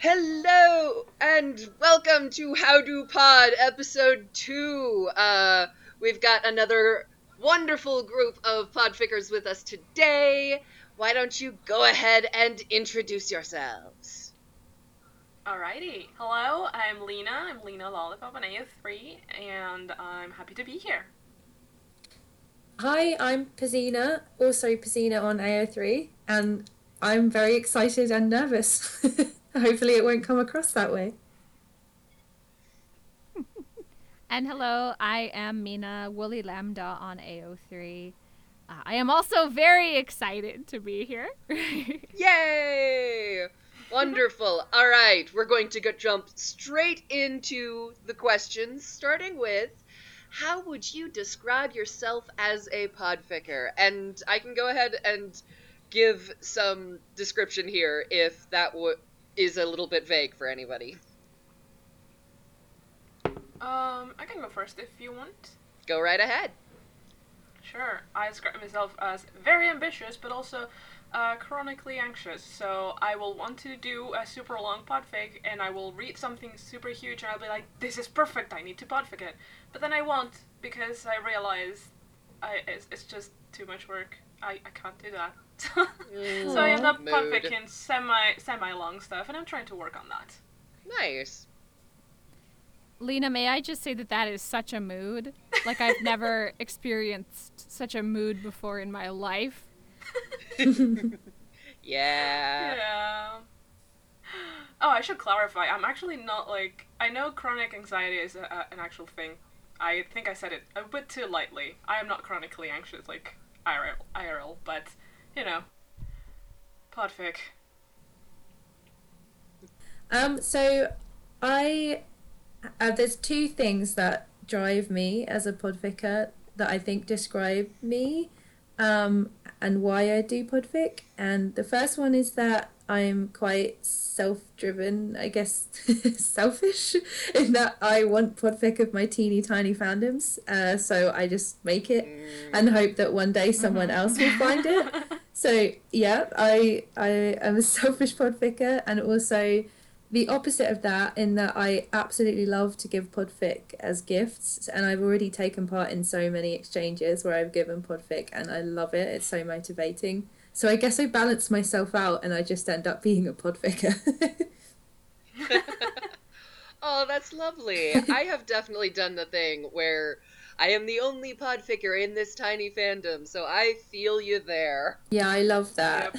Hello and welcome to How Do Pod episode 2. We've got another wonderful group of podfickers with us today. Why don't you go ahead and introduce yourselves? Alrighty. Hello, I'm Lena. I'm Lena Lollipop on AO3, and I'm happy to be here. Hi, I'm Pazina, also Pazina on AO3, and I'm very excited and nervous. Hopefully it won't come across that way. And hello, I am Mina Woolly Lambda on AO3. I am also very excited to be here. Yay! Wonderful. All right, we're going to jump straight into the questions, starting with how would you describe yourself as a podficker? And I can go ahead and give some description here if that is a little bit vague for anybody. I can go first if you want. Go right ahead. Sure. I describe myself as very ambitious, but also chronically anxious. So I will want to do a super long podfic, and I will read something super huge, and I'll be like, "This is perfect. I need to podfic it." But then I won't because I realize it's just too much work. I can't do that. So I end up Mood. podficking semi long stuff, and I'm trying to work on that. Nice. Lena, may I just say that is such a mood? Like, I've never experienced such a mood before in my life. Yeah. Yeah. Oh, I should clarify. I'm actually not like. I know chronic anxiety is an actual thing. I think I said it a bit too lightly. I am not chronically anxious like IRL, but you know, podfic. So I there's two things that drive me as a podficker that I think describe me, and why I do podfic. And the first one is that I'm quite self-driven, I guess, selfish, in that I want podfic of my teeny tiny fandoms. So I just make it and hope that one day someone else will find it. So yeah, I am a selfish podficker, and also the opposite of that in that I absolutely love to give podfic as gifts, and I've already taken part in so many exchanges where I've given podfic and I love it. It's so motivating. So I guess I balance myself out and I just end up being a podficker. Oh, that's lovely. I have definitely done the thing where I am the only podficker in this tiny fandom, so I feel you there. Yeah, I love that.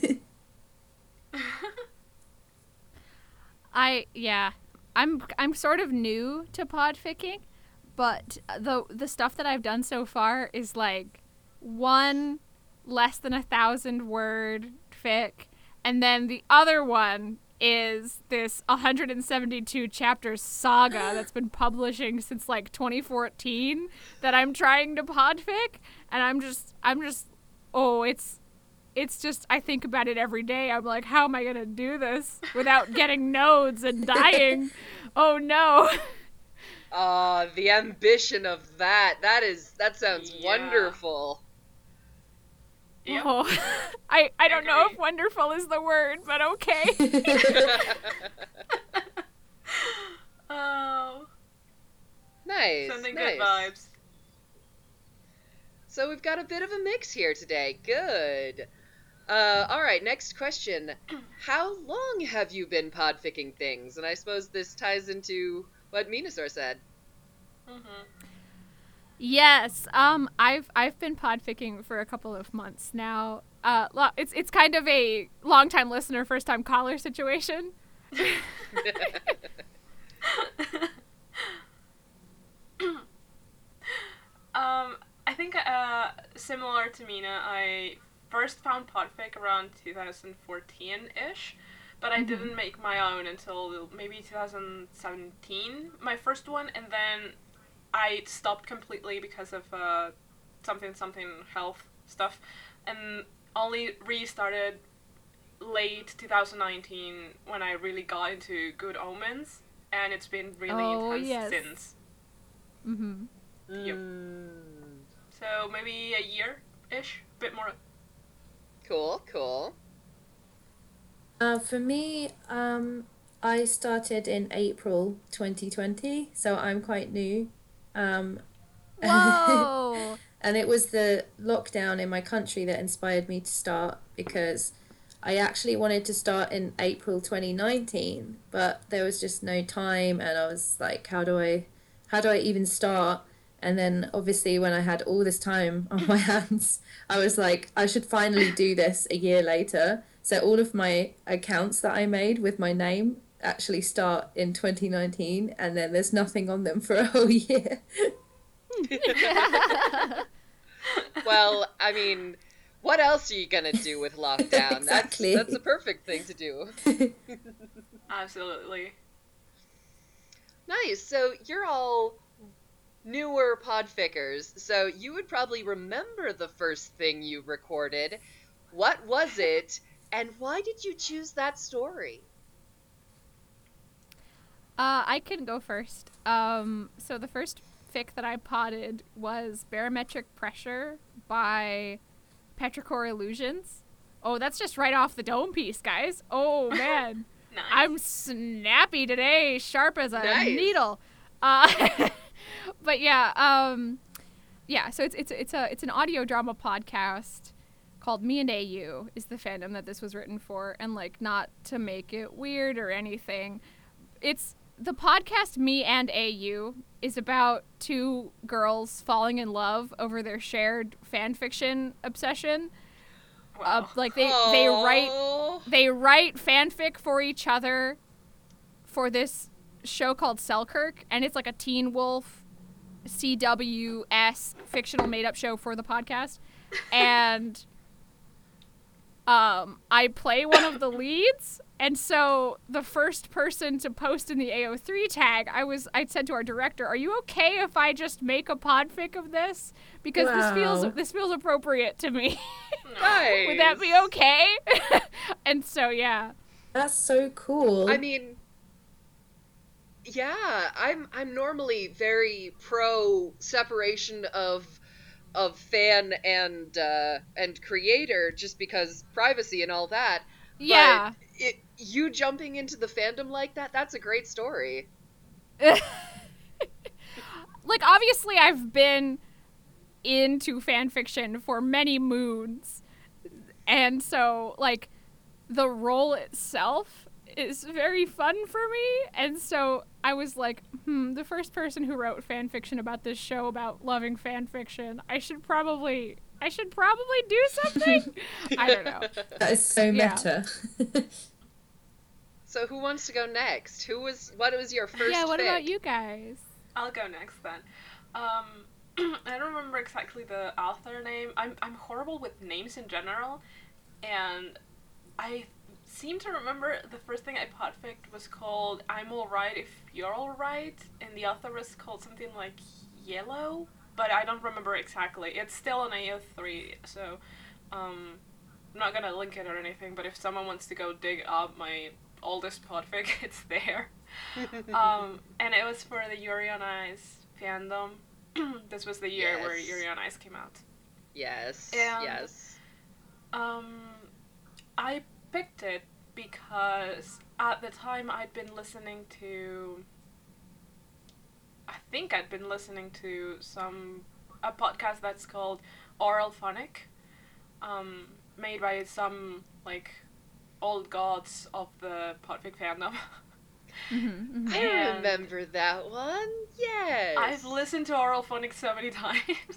I'm sort of new to podficking, but the stuff that I've done so far is like one less than 1,000 word fic, and then the other one is this 172 chapter saga that's been publishing since like 2014 that I'm trying to podfic, and I'm just oh, it's just, I think about it every day. I'm like, how am I going to do this without getting nodes and dying? Oh no. The ambition of that. That sounds Yeah. wonderful. Yep. Oh, I don't know Agree. if wonderful is the word, but okay. Oh, Nice. sending nice. good vibes. So we've got a bit of a mix here today. Good. Alright, next question. How long have you been podficking things? And I suppose this ties into what Minasaur said. Yes, I've been podficking for a couple of months now. It's kind of a long time listener, first time caller situation. I think similar to Mina, I first found podfic around 2014-ish, but I didn't make my own until maybe 2017, my first one, and then I stopped completely because of something health stuff, and only restarted late 2019 when I really got into Good Omens, and it's been really intense yes. since. Mm-hmm. Yep. So maybe a year-ish, bit more. Cool. For me, I started in April 2020, so I'm quite new. Um, Whoa. and it was the lockdown in my country that inspired me to start, because I actually wanted to start in April 2019, but there was just no time, and I was like, how do I even start? And then obviously when I had all this time on my hands, I was like, I should finally do this a year later. So all of my accounts that I made with my name actually start in 2019, and then there's nothing on them for a whole year. Well, I mean, what else are you gonna do with lockdown? Exactly. That's the perfect thing to do. Absolutely. Nice. So you're all newer podfickers, so you would probably remember the first thing you recorded. What was it, and why did you choose that story? I can go first. So the first fic that I potted was Barometric Pressure by Petrichor Illusions. Oh, that's just right off the dome piece, guys. Oh, man. Nice. I'm snappy today, sharp as a Nice. needle. But yeah, so it's an audio drama podcast called Me and AU is the fandom that this was written for, and like, not to make it weird or anything, it's the podcast Me and AU is about two girls falling in love over their shared fan fiction obsession. Wow. Like they Aw. write fanfic for each other for this show called Selkirk, and it's like a Teen Wolf CWS fictional made-up show for the podcast. And I play one of the leads, and so the first person to post in the AO3 tag, I said to our director, "Are you okay if I just make a podfic of this? Because Wow. this feels appropriate to me. Nice. Would that be okay?" And so yeah. That's so cool. I mean, yeah, I'm normally very pro separation of fan and creator, just because privacy and all that. Yeah. But you jumping into the fandom like that, that's a great story. Like, obviously I've been into fan fiction for many moons, and so like the role itself is very fun for me, and so I was like, the first person who wrote fan fiction about this show about loving fan fiction, I should probably do something. I don't know. That is so Yeah. meta. So who wants to go next? What was your first Yeah, what fic? about you guys? I'll go next then. I don't remember exactly the author name. I'm horrible with names in general, and I seem to remember the first thing I podficked was called I'm Alright If You're Alright, and the author was called something like Yellow, but I don't remember exactly. It's still an AO3, so I'm not gonna link it or anything, but if someone wants to go dig up my oldest podfic, it's there. And it was for the Yuri on Ice fandom. This was the year where Yes. Yuri on Ice came out. Yes. And- Yes. I picked it because at the time I'd been listening to a podcast that's called Oral Phonic, made by some like old gods of the podfic fandom. Mm-hmm. I And remember that one. Yes. I've listened to Oral Phonics so many times.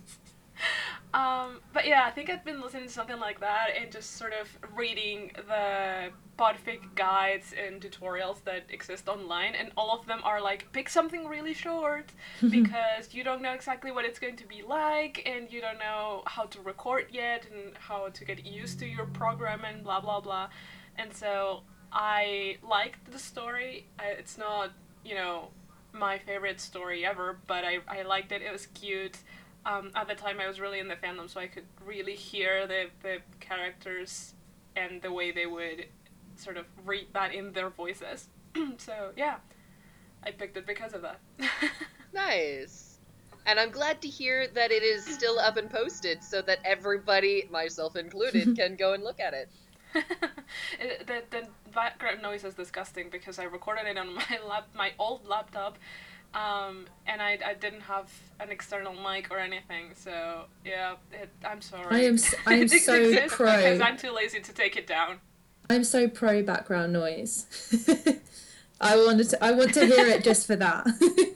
But yeah, I think I've been listening to something like that and just sort of reading the podfic guides and tutorials that exist online, and all of them are like, pick something really short because you don't know exactly what it's going to be like, and you don't know how to record yet and how to get used to your program and blah blah blah. And so I liked the story. It's not, my favorite story ever, but I liked it. It was cute. At the time, I was really in the fandom, so I could really hear the characters and the way they would sort of read that in their voices. So, yeah, I picked it because of that. Nice. And I'm glad to hear that it is still up and posted so that everybody, myself included, can go and look at it. background noise is disgusting because I recorded it on my old laptop, and I didn't have an external mic or anything. So yeah, I'm sorry. I am It so exists pro. because I'm too lazy to take it down. I'm so pro background noise. I want to hear it just for that.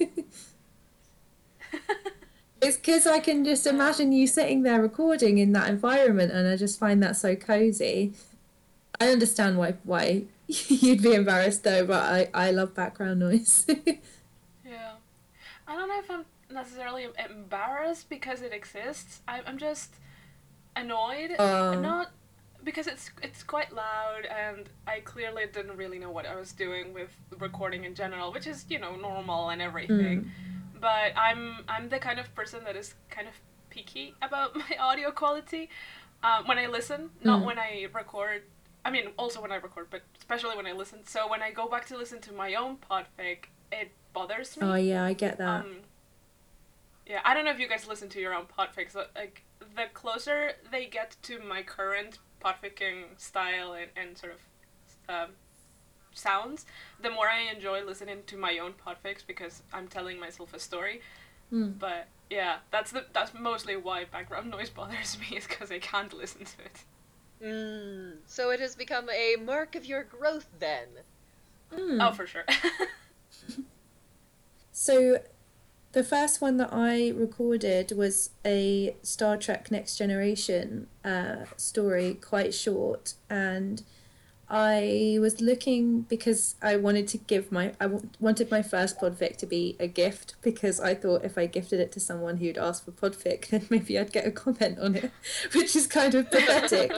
It's because I can just imagine you sitting there recording in that environment, and I just find that so cozy. I understand why you'd be embarrassed though, but I love background noise. Yeah. I don't know if I'm necessarily embarrassed because it exists. I'm just annoyed. Not because it's quite loud, and I clearly didn't really know what I was doing with recording in general, which is, normal and everything. But I'm the kind of person that is kind of picky about my audio quality when I listen, not when I record. I mean, also when I record, but especially when I listen. So when I go back to listen to my own podfic, it bothers me. Oh yeah, I get that. Yeah, I don't know if you guys listen to your own podfics. Like, the closer they get to my current podficking style and sort of sounds, the more I enjoy listening to my own podfics because I'm telling myself a story. But yeah, that's mostly why background noise bothers me, is because I can't listen to it. So it has become a mark of your growth then. Oh, for sure. So the first one that I recorded was a Star Trek Next Generation story, quite short, and I was looking because I wanted to wanted my first podfic to be a gift, because I thought if I gifted it to someone who'd ask for podfic, then maybe I'd get a comment on it, which is kind of pathetic.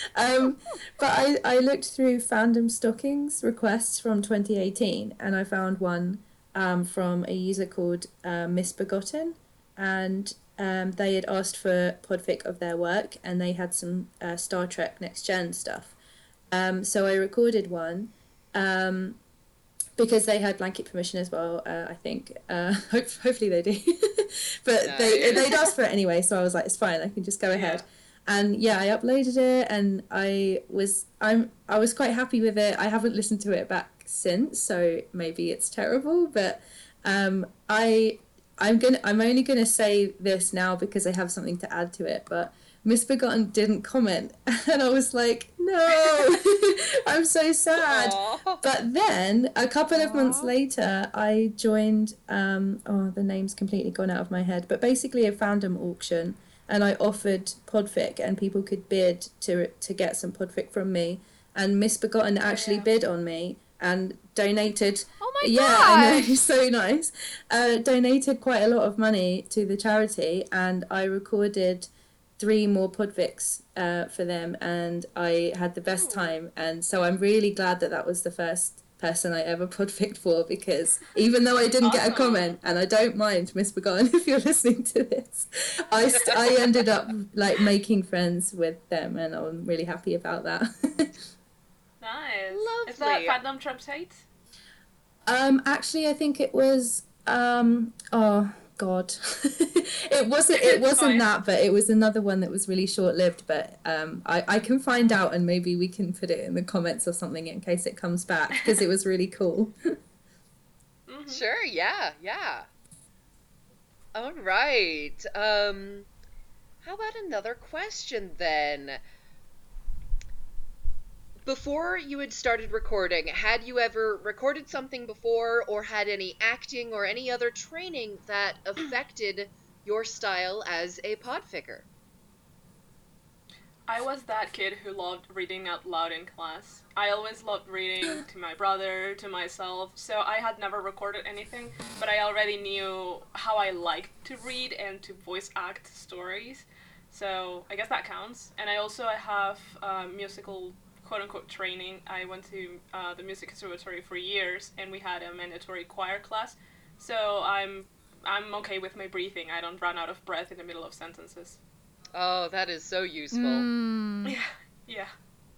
But I looked through fandom stockings requests from 2018, and I found one from a user called Misbegotten, and they had asked for podfic of their work, and they had some Star Trek Next Gen stuff. So I recorded one because they had blanket permission as well, I think. Hopefully they do. But Nice. they'd asked for it anyway, so I was like, it's fine, I can just go ahead. And yeah, I uploaded it, and I was quite happy with it. I haven't listened to it back since, so maybe it's terrible, but I'm only gonna say this now because I have something to add to it, but Misbegotten didn't comment, and I was like, no, I'm so sad. Aww. But then a couple of months later, I joined the name's completely gone out of my head, but basically a fandom auction, and I offered podfic, and people could bid to get some podfic from me, and Misbegotten actually bid on me and donated. Oh my Yeah, I gosh. know, so nice. Donated quite a lot of money to the charity, and I recorded 3 more podfics for them, and I had the best time. And so I'm really glad that was the first person I ever podficked for, because even though I didn't get a comment, and I don't mind, Misbegotten, if you're listening to this, I ended up like making friends with them, and I'm really happy about that. Nice. Lovely. Is that Fandom Trumps Hate? Actually, I think it was oh God, it wasn't fine. that, but it was another one that was really short lived. But I can find out, and maybe we can put it in the comments or something in case it comes back, because it was really cool. Mm-hmm. Sure, yeah. All right. How about another question then? Before you had started recording, had you ever recorded something before, or had any acting or any other training that affected your style as a podficker? I was that kid who loved reading out loud in class. I always loved reading to my brother, to myself, so I had never recorded anything, but I already knew how I liked to read and to voice act stories, so I guess that counts. And I also have musical quote-unquote training. I went to the music conservatory for years, and we had a mandatory choir class, so I'm okay with my breathing. I don't run out of breath in the middle of sentences. Oh, that is so useful. Yeah.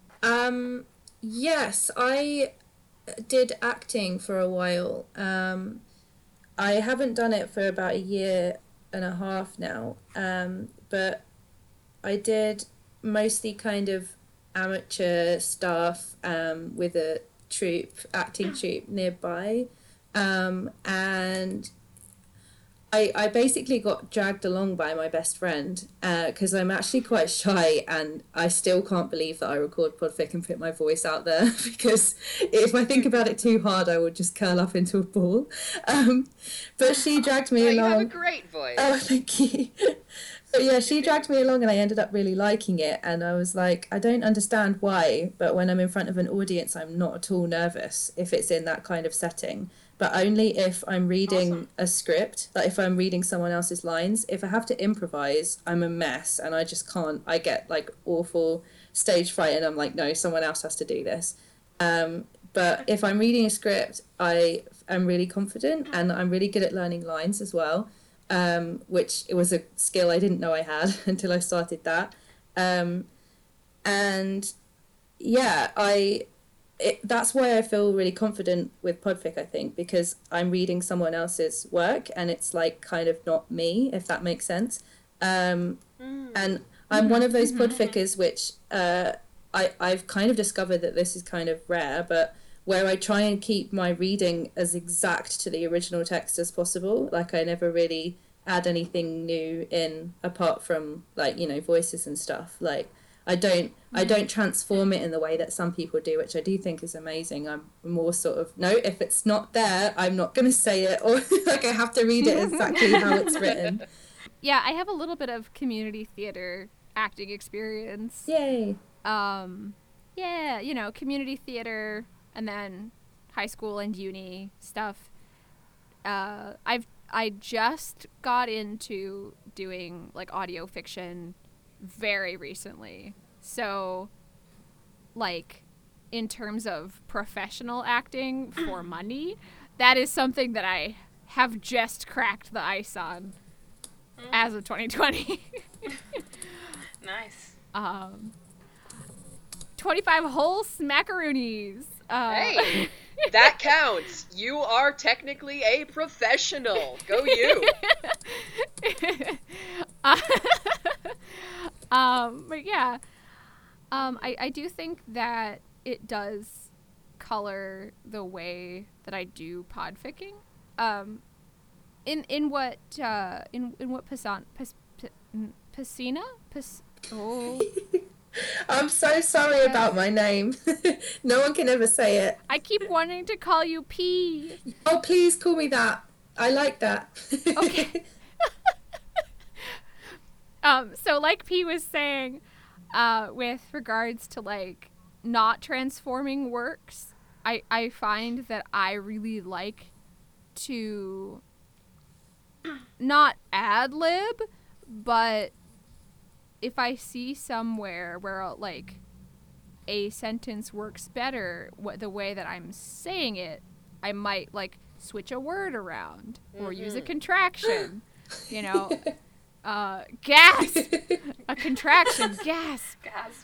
Yes, I did acting for a while. I haven't done it for about a year and a half now, but I did mostly kind of amateur stuff with acting troupe nearby, and I basically got dragged along by my best friend because I'm actually quite shy, and I still can't believe that I record podfic and put my voice out there because if I think about it too hard, I would just curl up into a ball. But she dragged me Oh, along. you have a great voice. Oh, thank you. But yeah, she dragged me along and I ended up really liking it. And I was like, I don't understand why, but when I'm in front of an audience, I'm not at all nervous if it's in that kind of setting. But only if I'm reading a script, like if I'm reading someone else's lines. If I have to improvise, I'm a mess and I just can't. I get like awful stage fright and I'm like, no, someone else has to do this. But if I'm reading a script, I am really confident and I'm really good at learning lines as well. Which it was a skill I didn't know I had until I started that. And yeah, that's why I feel really confident with podfic, I think, because I'm reading someone else's work and it's like kind of not me, if that makes sense. And I'm one of those podfickers which I've kind of discovered that this is kind of rare, but where I try and keep my reading as exact to the original text as possible. Like I never really add anything new in apart from like, you know, voices and stuff. Like I don't transform it in the way that some people do, which I do think is amazing. I'm more sort of, no, if it's not there, I'm not going to say it, or like I have to read it exactly how it's written. Yeah, I have a little bit of community theater acting experience. Yay. Yeah, you know, community theater and then high school and uni stuff. I just got into doing like audio fiction very recently. So like in terms of professional acting for money, that is something that I have just cracked the ice on as of 2020. Nice. 25 whole smackaroonies. Hey, that counts. You are technically a professional. Go you. But yeah, I do think that it does color the way that I do podficking. In what Piscina? Oh. I'm so sorry about my name. No one can ever say it. I keep wanting to call you P. Oh, please call me that. I like that. Okay. So like P was saying, with regards to like not transforming works, I find that I really like to not ad-lib, but if I see somewhere where like a sentence works better the way that I'm saying it, I might like switch a word around or use a contraction, you know. Gasp! A contraction, gasp.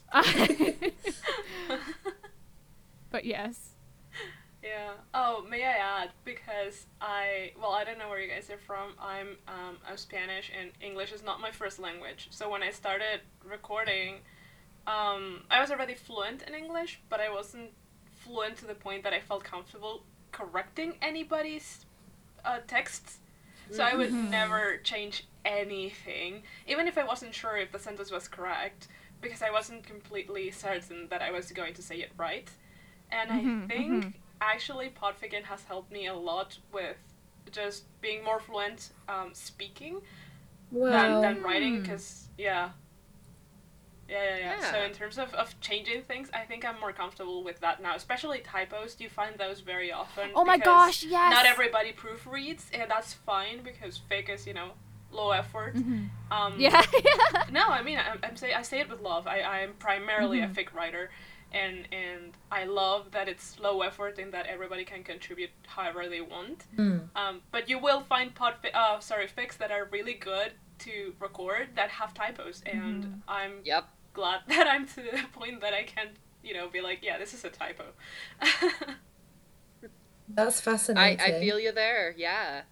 But yes. Yeah. Oh, may I add, because I don't know where you guys are from. I'm Spanish and English is not my first language. So when I started recording, I was already fluent in English, but I wasn't fluent to the point that I felt comfortable correcting anybody's texts. So I would never change anything, even if I wasn't sure if the sentence was correct, because I wasn't completely certain that I was going to say it right. And I think actually podficking has helped me a lot with just being more fluent speaking than writing, because yeah. So in terms of changing things, I think I'm more comfortable with that now, especially typos. You find those very often. Oh my gosh, yes! Not everybody proofreads, and that's fine because fic is, you know, low effort. Yeah. No, I mean, I say it with love. I'm primarily a fic writer, and I love that it's low effort and that everybody can contribute however they want. But you will find fics that are really good to record that have typos, and I'm glad that I'm to the point that I can, you know, be like, yeah, this is a typo. That's fascinating. I feel you there. Yeah.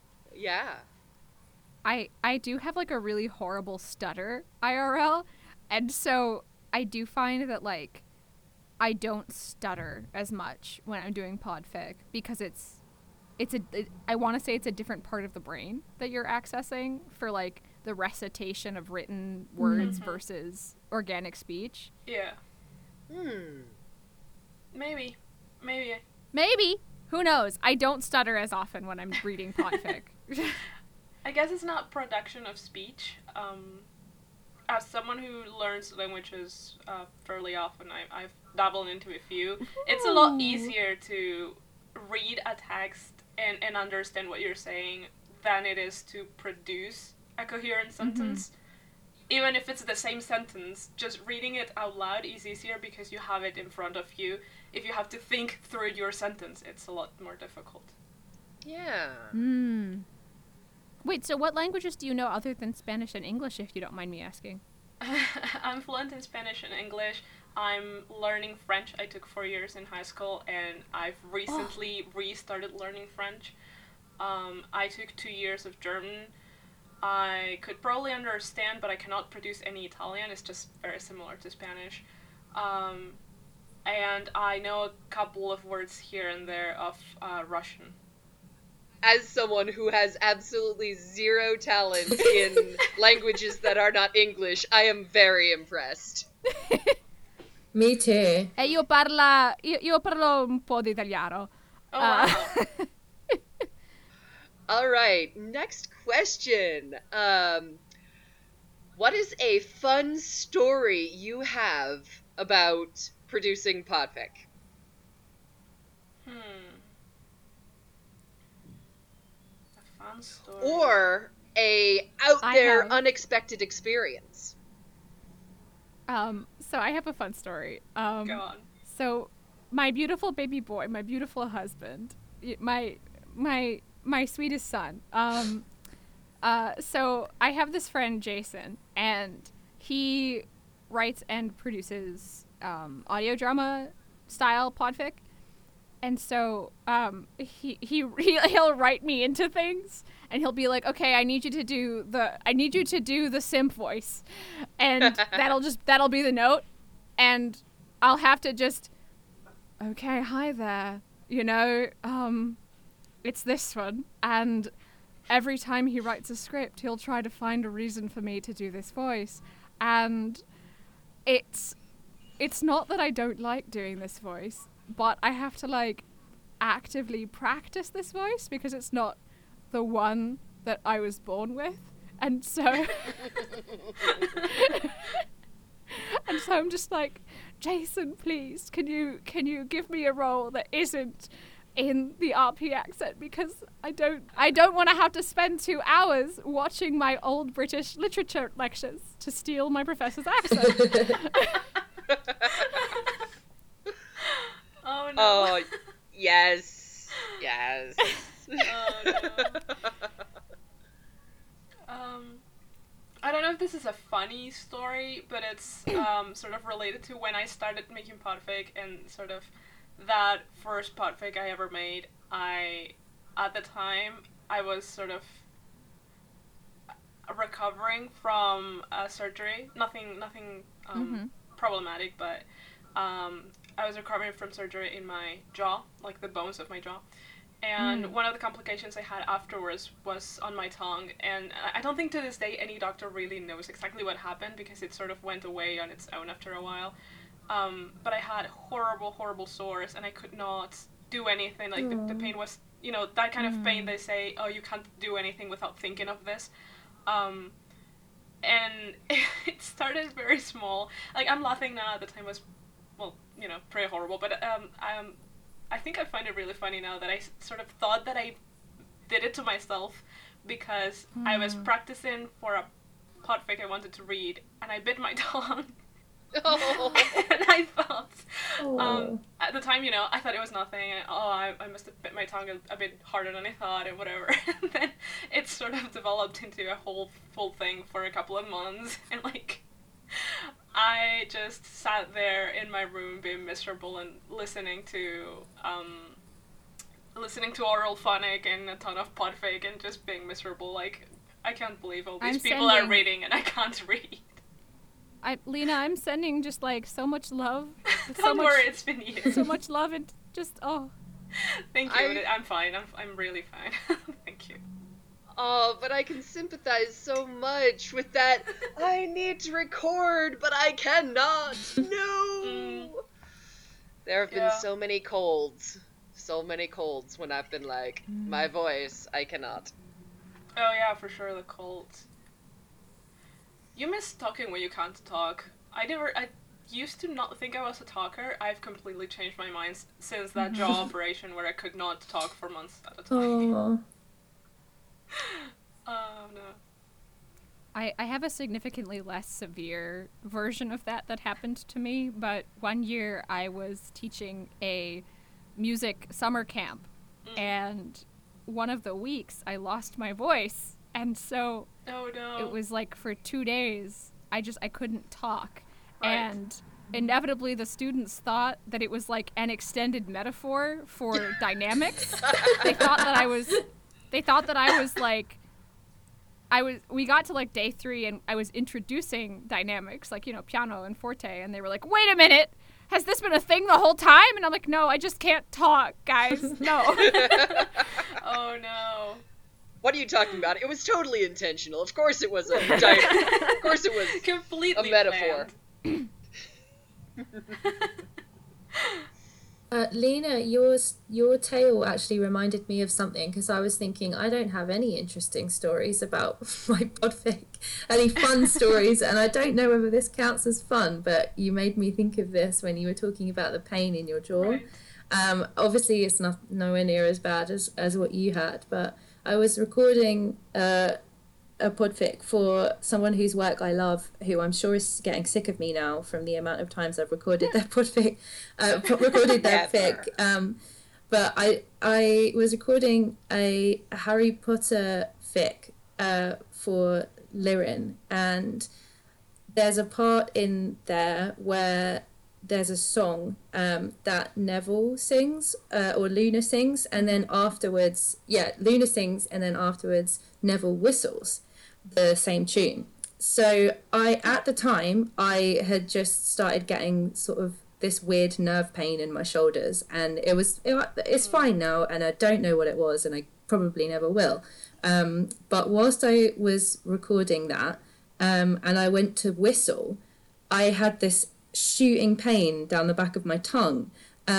I do have like a really horrible stutter IRL, and so I do find that like I don't stutter as much when I'm doing podfic because I want to say it's a different part of the brain that you're accessing for like the recitation of written words versus organic speech. Yeah. Maybe. Who knows? I don't stutter as often when I'm reading podfic. I guess it's not production of speech. As someone who learns languages fairly often, I've dabbled into a few. It's a lot easier to read a text and understand what you're saying than it is to produce a coherent sentence. Even if it's the same sentence, just reading it out loud is easier because you have it in front of you. If you have to think through your sentence, it's a lot more difficult. Yeah. Wait, so what languages do you know other than Spanish and English, if you don't mind me asking? I'm fluent in Spanish and English. I'm learning French. I took 4 years in high school, and I've recently restarted learning French. I took 2 years of German. I could probably understand, but I cannot produce any Italian. It's just very similar to Spanish. And I know a couple of words here and there of Russian. As someone who has absolutely zero talent in languages that are not English, I am very impressed. Me too. E io parlo un po' di italiano. Oh, wow. All right, next question. What is a fun story you have about producing podfic? A fun story. Or a out there have. unexpected experience? So I have a fun story. Go on. So my beautiful baby boy, my beautiful husband, my sweetest son. So I have this friend Jason, and he writes and produces audio drama style podfic, and so he'll write me into things, and he'll be like, okay, I need you to do the simp voice, and that'll be the note, and I'll have to just, okay, hi there, it's this one, and every time he writes a script, he'll try to find a reason for me to do this voice, and it's not that I don't like doing this voice, but I have to like actively practice this voice because it's not the one that I was born with, and so I'm just like, Jason, please, can you give me a role that isn't in the RP accent, because I don't want to have to spend 2 hours watching my old British literature lectures to steal my professor's accent. Oh no. Oh, yes. Oh no. I don't know if this is a funny story, but it's sort of related to when I started making podfic, and sort of that first podfic I ever made. At the time, I was sort of recovering from surgery. Nothing problematic, but I was recovering from surgery in my jaw, like the bones of my jaw. And one of the complications I had afterwards was on my tongue, and I don't think to this day any doctor really knows exactly what happened, because it sort of went away on its own after a while. But I had horrible sores, and I could not do anything. Like, the pain was, that kind of pain they say, oh, you can't do anything without thinking of this. And it started very small. Like, I'm laughing now. At the time was, well, pretty horrible. But I think I find it really funny now that I sort of thought that I did it to myself, because I was practicing for a podfic I wanted to read, and I bit my tongue. Oh. And I thought, at the time, I thought it was nothing. And, I must have bit my tongue a bit harder than I thought, and whatever. And then it sort of developed into a whole full thing for a couple of months, and like, I just sat there in my room being miserable and listening to oral phonic and a ton of podfic and just being miserable. Like, I can't believe all these people are reading and I can't read. Lena, I'm sending just like so much love Don't worry, it's been years. so much love and just Thank you. I'm fine. I'm really fine. Thank you. Oh, but I can sympathize so much with that. I need to record, but I cannot. No. There have been so many colds. So many colds when I've been like, my voice, I cannot. Oh yeah, for sure, the colds. You miss talking when you can't talk. I used to not think I was a talker. I've completely changed my mind since that jaw operation where I could not talk for months at a time. Oh. Oh no. I have a significantly less severe version of that happened to me, but one year I was teaching a music summer camp, and one of the weeks I lost my voice, and so oh no. it was like for 2 days I couldn't talk. Right. And inevitably the students thought that it was like an extended metaphor for dynamics. They thought that I was like we got to like day 3 and I was introducing dynamics, like, piano and forte, and they were like, wait a minute, has this been a thing the whole time? And I'm like, no, I just can't talk, guys, no. Oh no. What are you talking about? It was totally intentional. Of course it was of course it was completely a metaphor. Lena, your tale actually reminded me of something, because I was thinking I don't have any interesting stories about my podfic, any fun stories, and I don't know whether this counts as fun, but you made me think of this when you were talking about the pain in your jaw. Right. Obviously it's nowhere near as bad as what you had, but I was recording a podfic for someone whose work I love, who I'm sure is getting sick of me now from the amount of times I've recorded their podfic, recorded their fic. But I was recording a Harry Potter fic for Lirin, and there's a part in there where there's a song that Neville sings, or Luna sings, and then afterwards, Luna sings, and then afterwards Neville whistles the same tune. So at the time, I had just started getting sort of this weird nerve pain in my shoulders, and it's fine now, and I don't know what it was, and I probably never will. But whilst I was recording that, and I went to whistle, I had this shooting pain down the back of my tongue,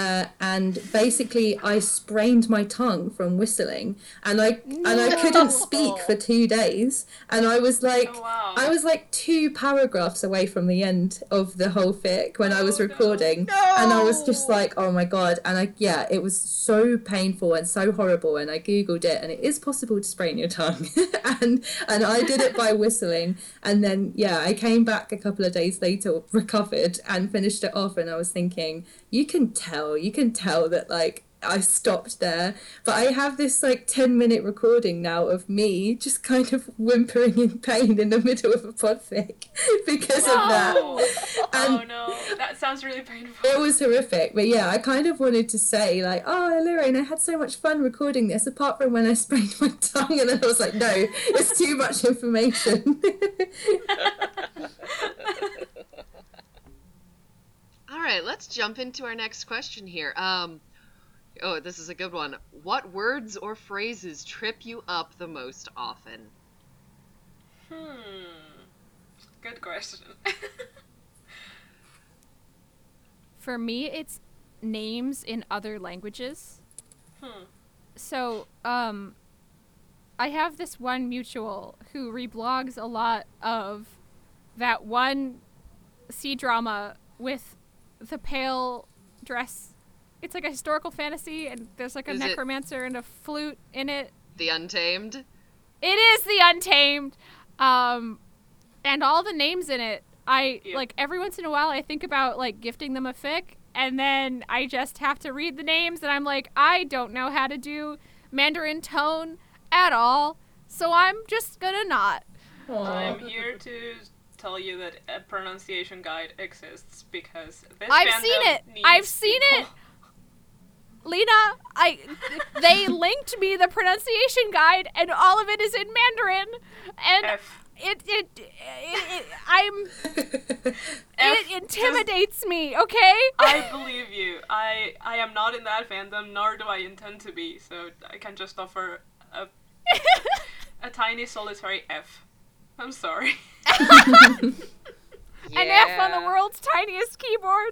and basically I sprained my tongue from whistling, and I couldn't speak for 2 days, and I was like, Oh, wow. I was like 2 paragraphs away from the end of the whole fic when I was recording. No. And I was just like, oh my god, and it was so painful and so horrible, and I googled it, and it is possible to sprain your tongue, and I did it by whistling, and then I came back a couple of days later, recovered, and finished it off, and I was thinking, you can tell that like I stopped there, but I have this like 10-minute recording now of me just kind of whimpering in pain in the middle of a podfic because of that. Oh no, that sounds really painful. It was horrific, but I kind of wanted to say like, oh, Lorraine, I had so much fun recording this, apart from when I sprained my tongue, and then I was like, no, it's too much information. All right, let's jump into our next question here. This is a good one. What words or phrases trip you up the most often? Good question. For me, it's names in other languages. So, I have this one mutual who reblogs a lot of that one C-drama with the pale dress. It's like a historical fantasy, and there's like a necromancer and a flute in it. The Untamed? It is The Untamed. And all the names in it, like every once in a while I think about like gifting them a fic, and then I just have to read the names, and I'm like, I don't know how to do Mandarin tone at all, so I'm just gonna not. I'm here to tell you that a pronunciation guide exists, because this I've seen it. Lena, they linked me the pronunciation guide, and all of it is in Mandarin, and it intimidates me. Okay. I believe you. I am not in that fandom, nor do I intend to be. So I can just offer a tiny solitary F. I'm sorry. Yeah. An F on the world's tiniest keyboard.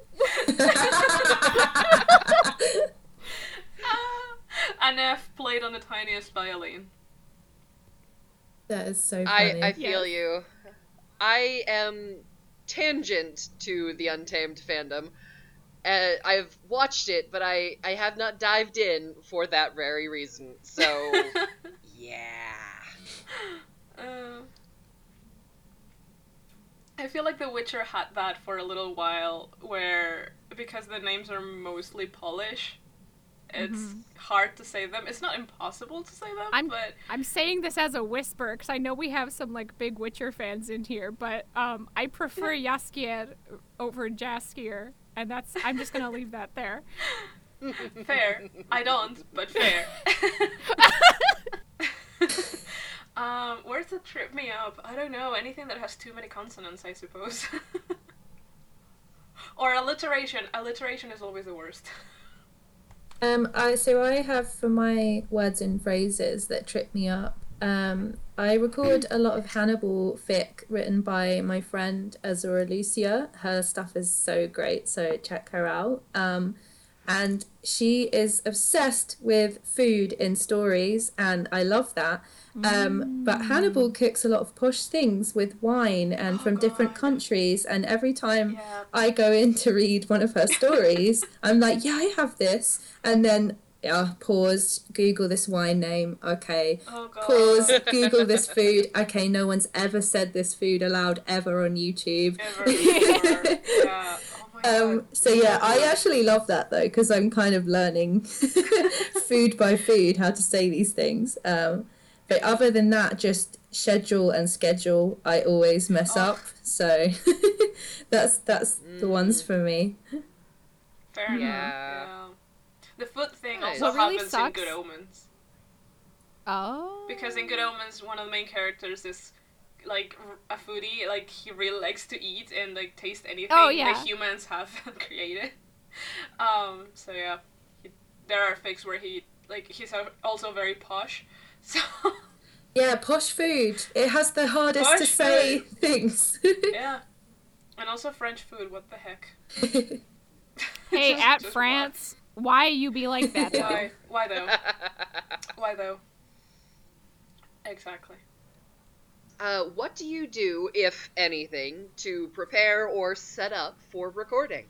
An F played on the tiniest violin. That is so funny. I feel Yes. you. I am tangent to the Untamed fandom. I've watched it, but I have not dived in for that very reason. So, yeah. I feel like The Witcher had that for a little while, where because the names are mostly Polish, it's hard to say them. It's not impossible to say them, but I'm saying this as a whisper because I know we have some like big Witcher fans in here, but I prefer Jaskier over Jaskier, and I'm just gonna leave that there. fair. I don't, but fair. Words that trip me up? I don't know. Anything that has too many consonants, I suppose. Or alliteration. Alliteration is always the worst. So I have for my words and phrases that trip me up. I record a lot of Hannibal fic written by my friend Azura Lucia. Her stuff is so great, so check her out. And she is obsessed with food in stories, and I love that. But Hannibal cooks a lot of posh things with wine and from different countries, and every time I go in to read one of her stories, I'm like, yeah, I have this, and then pause, Google this wine name, okay, pause, Google this food, okay, no one's ever said this food aloud ever on YouTube. Ever. Yeah. Oh my God. So yeah, I actually love that though, because I'm kind of learning food by food how to say these things. But other than that, just schedule and schedule, I always mess up. So that's the ones for me. Fair enough. Yeah. The foot thing Nice. also What really happens sucks- in Good Omens. Oh. Because in Good Omens, one of the main characters is like a foodie. Like he really likes to eat and like taste anything yeah. the humans have created. So yeah, there are fics where he's also very posh. So Yeah, posh food. It has the hardest to Posh say food. things. yeah, and also French food. What the heck? Hey, Just- at just France, why you be like that though? Why? Why though? Why though? Exactly. What do you do, if anything, to prepare or set up for recording?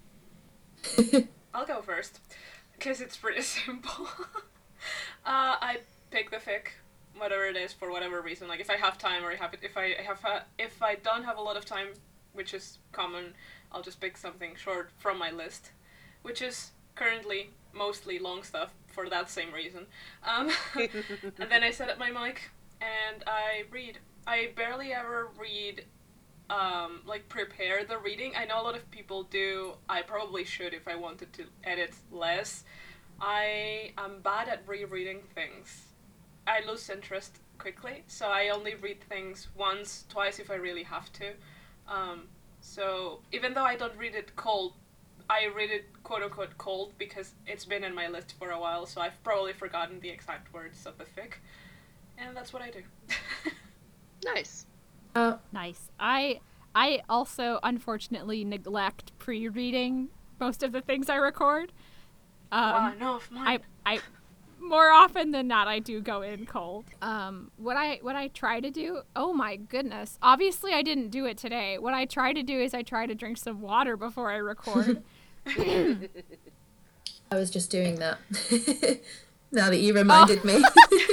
I'll go first, because it's pretty simple. I pick the fic, whatever it is, for whatever reason. Like if I have time, or if I don't have a lot of time, which is common, I'll just pick something short from my list, which is currently mostly long stuff for that same reason. And then I set up my mic and I read. I barely ever read. Like prepare the reading. I know a lot of people do. I probably should if I wanted to edit less. I am bad at rereading things. I lose interest quickly, so I only read things once, twice if I really have to. So even though I don't read it cold, I read it quote unquote cold because it's been in my list for a while, so I've probably forgotten the exact words of the fic. And that's what I do. Nice. Nice. I also unfortunately neglect pre-reading most of the things I record. Wow, no, of mine. I more often than not I do go in cold. What I try to do, oh my goodness. Obviously I didn't do it today. What I try to do is I try to drink some water before I record. I was just doing that. Now that you reminded me.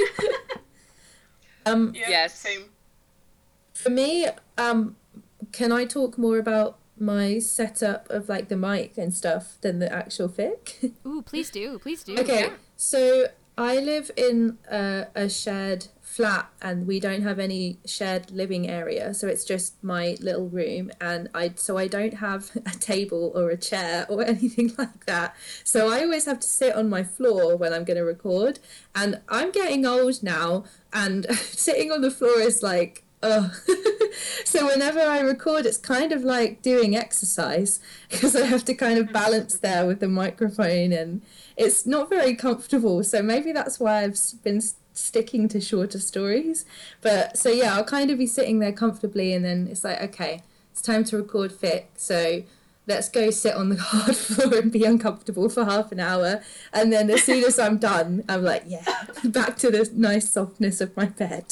Yeah, Yes. same. For me, can I talk more about my setup of like the mic and stuff than the actual fic? Ooh, please do. Please do. Okay, Yeah. so I live in a shared flat and we don't have any shared living area, so it's just my little room, and I don't have a table or a chair or anything like that. So I always have to sit on my floor when I'm going to record, and I'm getting old now, and sitting on the floor is like Oh. So whenever I record, it's kind of like doing exercise because I have to kind of balance there with the microphone, and it's not very comfortable. So maybe that's why I've been sticking to shorter stories. But so yeah, I'll kind of be sitting there comfortably, and then it's like, okay, it's time to record fic. So let's go sit on the hard floor and be uncomfortable for half an hour. And then as soon as I'm done, I'm like, yeah, back to the nice softness of my bed.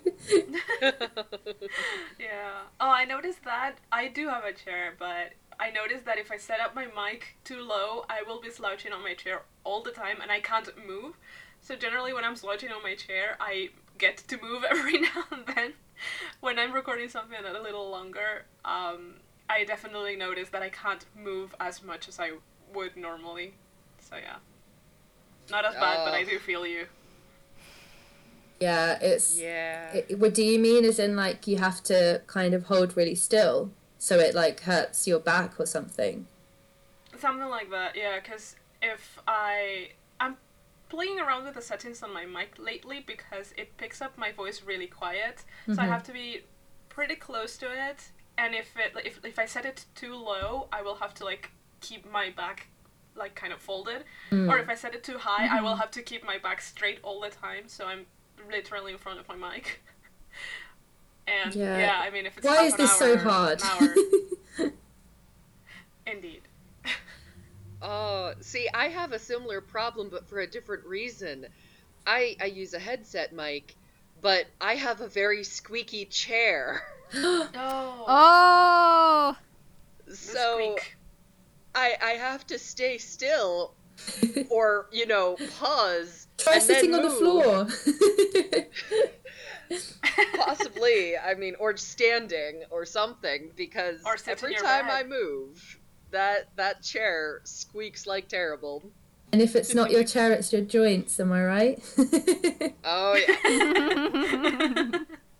Yeah. Oh, I noticed that I do have a chair, but I noticed that if I set up my mic too low, I will be slouching on my chair all the time and I can't move. So generally when I'm slouching on my chair, I get to move every now and then. When I'm recording something a little longer, I definitely notice that I can't move as much as I would normally. So yeah. Not as bad, but I do feel you. Yeah, it's... Yeah. What do you mean as in, like, you have to kind of hold really still so it, like, hurts your back or something? Something like that, yeah, because if I'm playing around with the settings on my mic lately because it picks up my voice really quiet, so I have to be pretty close to it, and if I set it too low, I will have to, like, keep my back, like, kind of folded, or if I set it too high, I will have to keep my back straight all the time, so I'm literally in front of my mic. And yeah, I mean, if it's why half is an this hour, so hard? an hour. Indeed. Oh, see, I have a similar problem, but for a different reason. I use a headset mic, but I have a very squeaky chair. Oh. Oh. So I have to stay still or, pause. Try and sitting then on the move. floor. Possibly, I mean, or standing or something, because Or sit in every your time bed. I move, that chair squeaks like terrible. And if it's not your chair, it's your joints, am I right? Oh, yeah.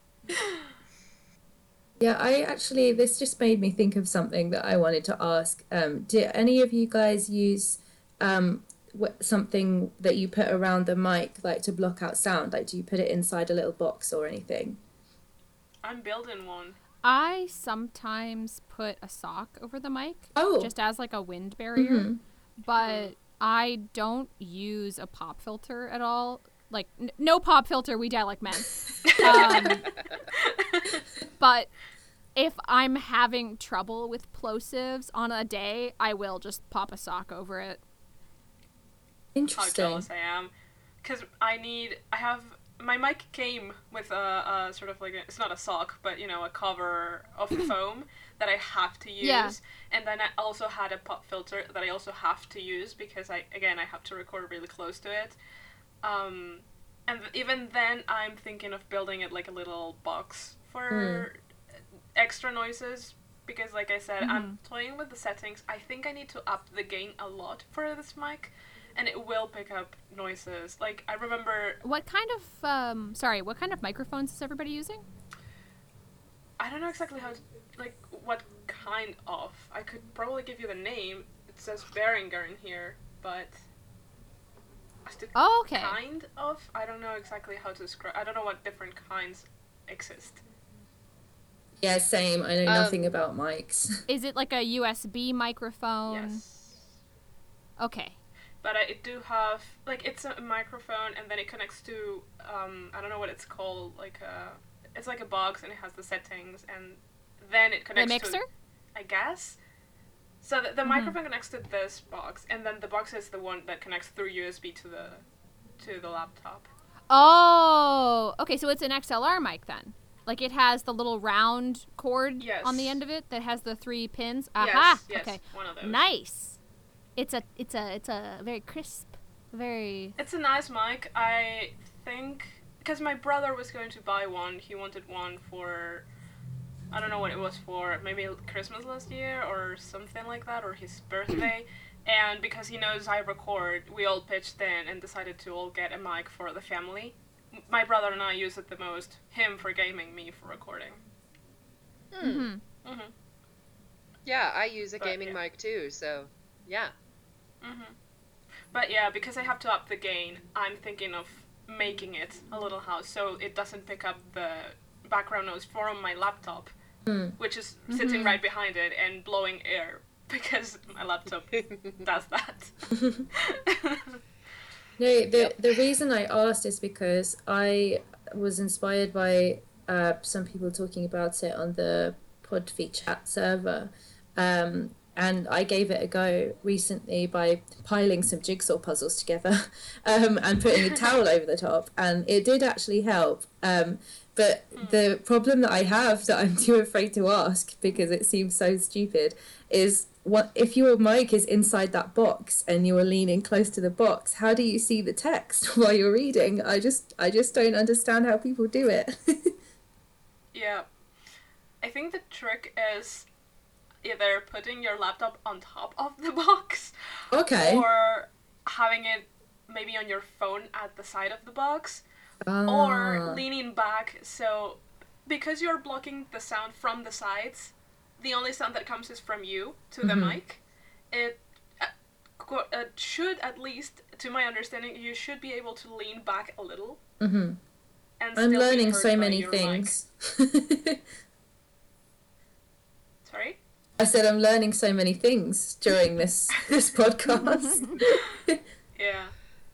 Yeah, this just made me think of something that I wanted to ask. Do any of you guys use something that you put around the mic, like to block out sound? Like, do you put it inside a little box or anything? I'm building one. I sometimes put a sock over the mic, just as like a wind barrier, but I don't use a pop filter at all. Like, no pop filter, we die like men. But if I'm having trouble with plosives on a day, I will just pop a sock over it. Interesting. How jealous I am. Because my mic came with a sort of like it's not a sock, but a cover of foam that I have to use. Yeah. And then I also had a pop filter that I also have to use because I have to record really close to it. And even then, I'm thinking of building it like a little box for extra noises because, like I said, I'm toying with the settings. I think I need to up the gain a lot for this mic, and it will pick up noises. Like, I remember... What kind of microphones is everybody using? I don't know exactly what kind of. I could probably give you the name. It says Behringer in here, but... Oh, okay. Kind of? I don't know exactly how to describe... I don't know what different kinds exist. Yeah, same. I know nothing about mics. Is it like a USB microphone? Yes. Okay. But I do have... Like, it's a microphone, and then it connects to... I don't know what it's called. It's like a box, and it has the settings, and then it connects to... The mixer? I guess. So the microphone connects to this box, and then the box is the one that connects through USB to the laptop. Oh, okay. So it's an XLR mic then. Like it has the little round cord on the end of it that has the 3 pins. Aha. Yes, okay. One of those. Nice. It's a very crisp, very. It's a nice mic. I think because my brother was going to buy one. He wanted one for. I don't know what it was for, maybe Christmas last year or something like that, or his birthday. And because he knows I record, we all pitched in and decided to all get a mic for the family. My brother and I use it the most. Him for gaming, me for recording. Yeah, I use a gaming mic too, so yeah. But yeah, because I have to up the gain, I'm thinking of making it a little house so it doesn't pick up the background noise from my laptop, Mm. which is sitting right behind it and blowing air because my laptop does that. No, the reason I asked is because I was inspired by some people talking about it on the Podfeet chat server. And I gave it a go recently by piling some jigsaw puzzles together and putting a towel over the top, and it did actually help. But the problem that I have that I'm too afraid to ask because it seems so stupid is, what if your mic is inside that box and you're leaning close to the box? How do you see the text while you're reading? I just don't understand how people do it. Yeah. I think the trick is either putting your laptop on top of the box Okay. or having it maybe on your phone at the side of the box, or leaning back, so because you're blocking the sound from the sides, the only sound that comes is from you to the mic. It should, at least to my understanding, you should be able to lean back a little. Mm-hmm. And I'm still be learning heard so by many your things. Sorry? I said I'm learning so many things during this podcast. Yeah.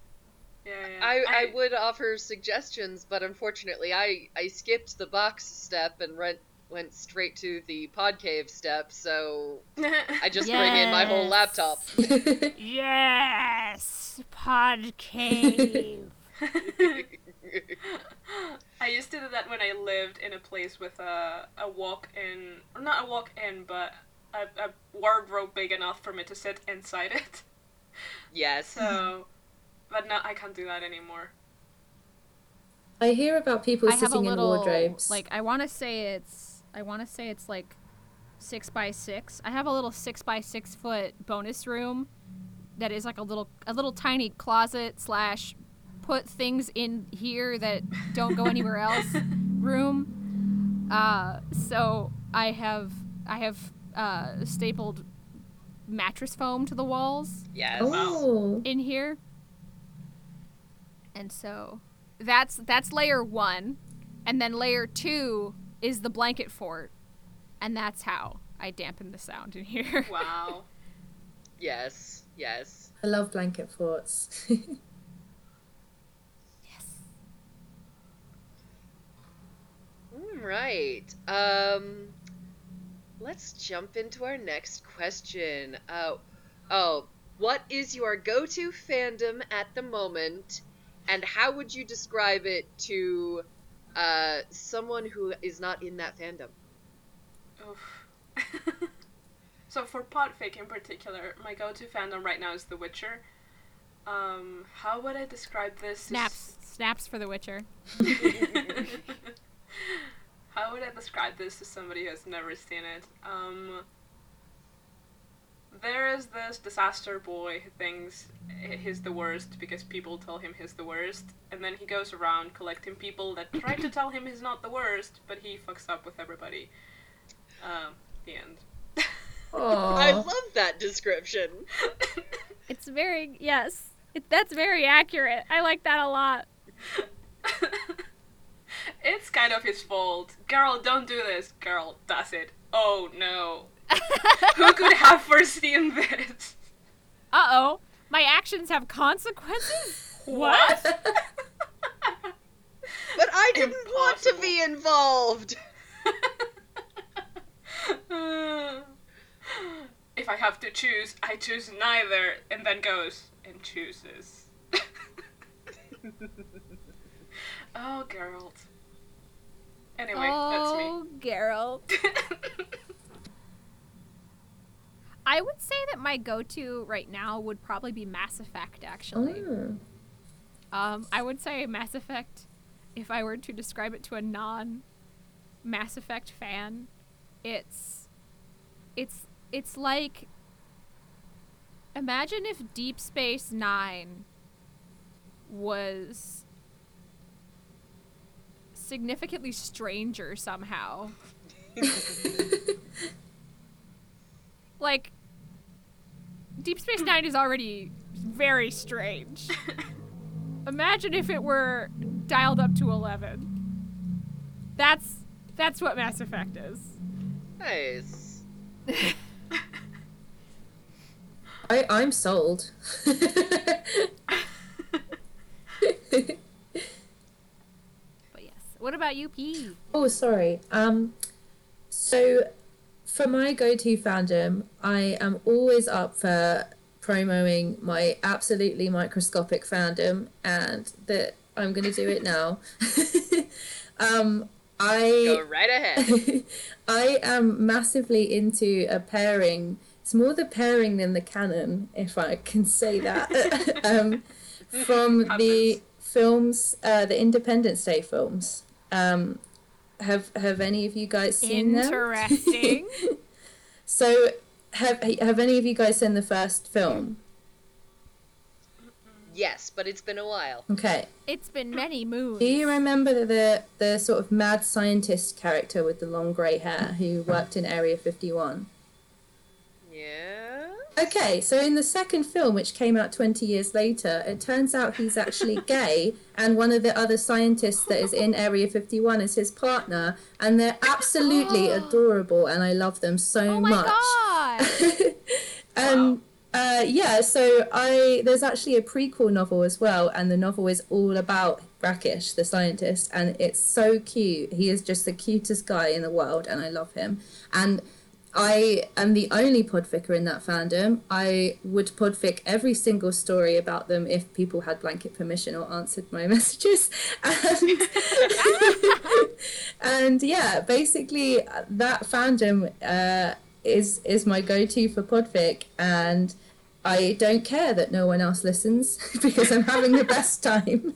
I would offer suggestions, but unfortunately I skipped the box step and went straight to the Podcave step, so I just bring in my whole laptop. Yes, Podcave. I used to do that when I lived in a place with a walk-in, or not a walk-in, but a wardrobe big enough for me to sit inside it. Yes. So, but no, I can't do that anymore. I hear about people I have a sitting in little, wardrobes. like, I want to say it's like 6x6. I have a little 6x6 foot bonus room that is like a little tiny closet / put things in here that don't go anywhere else room. So I have stapled mattress foam to the walls Yes. Oh. in here. And so that's layer 1, and then layer 2 is the blanket fort, and that's how I dampen the sound in here. Wow. Yes. I love blanket forts. Yes. Right. Let's jump into our next question. What is your go-to fandom at the moment, and how would you describe it to someone who is not in that fandom? Oof. So for Podfake in particular, my go-to fandom right now is The Witcher. How would I describe this? Snaps for The Witcher. How would I describe this to somebody who has never seen it? There is this disaster boy who thinks he's the worst because people tell him he's the worst, and then he goes around collecting people that try to tell him he's not the worst, but he fucks up with everybody. The end. Aww. I love that description. It's very, yes. That's very accurate. I like that a lot. It's kind of his fault. Girl, don't do this. Girl does it. Oh no. Who could have foreseen this? Uh-oh. My actions have consequences? What? But I didn't want to be involved. If I have to choose, I choose neither, and then goes and chooses. Oh, Geralt. Anyway, that's me. Oh, Geralt. I would say that my go-to right now would probably be Mass Effect, actually. I would say Mass Effect, if I were to describe it to a non-Mass Effect fan, it's like, imagine if Deep Space Nine was significantly stranger somehow. Like, Deep Space Nine is already very strange. Imagine if it were dialed up to 11. That's That's what Mass Effect is. Nice. I'm sold. But yes. What about you, P? Oh, sorry. So for my go-to fandom, I am always up for promoting my absolutely microscopic fandom, and that I'm going to do it now. Go I right ahead. I am massively into a pairing. It's more the pairing than the canon, if I can say that. From the Happens. films, the Independence Day films. Have any of you guys seen them? Interesting. So have any of you guys seen the first film? Yes, but it's been a while. Okay. It's been many moons. Do you remember the sort of mad scientist character with the long grey hair who worked in Area 51? Yeah. Okay, so in the second film, which came out 20 years later, it turns out he's actually gay, and one of the other scientists that is in Area 51 is his partner, and they're absolutely adorable, and I love them so Oh my much. god! And so there's actually a prequel novel as well, and the novel is all about Rakish, the scientist, and it's so cute. He is just the cutest guy in the world, and I love him. And I am the only podficker in that fandom. I would podfic every single story about them if people had blanket permission or answered my messages. And yeah, basically that fandom is my go-to for podfic, and I don't care that no one else listens because I'm having the best time.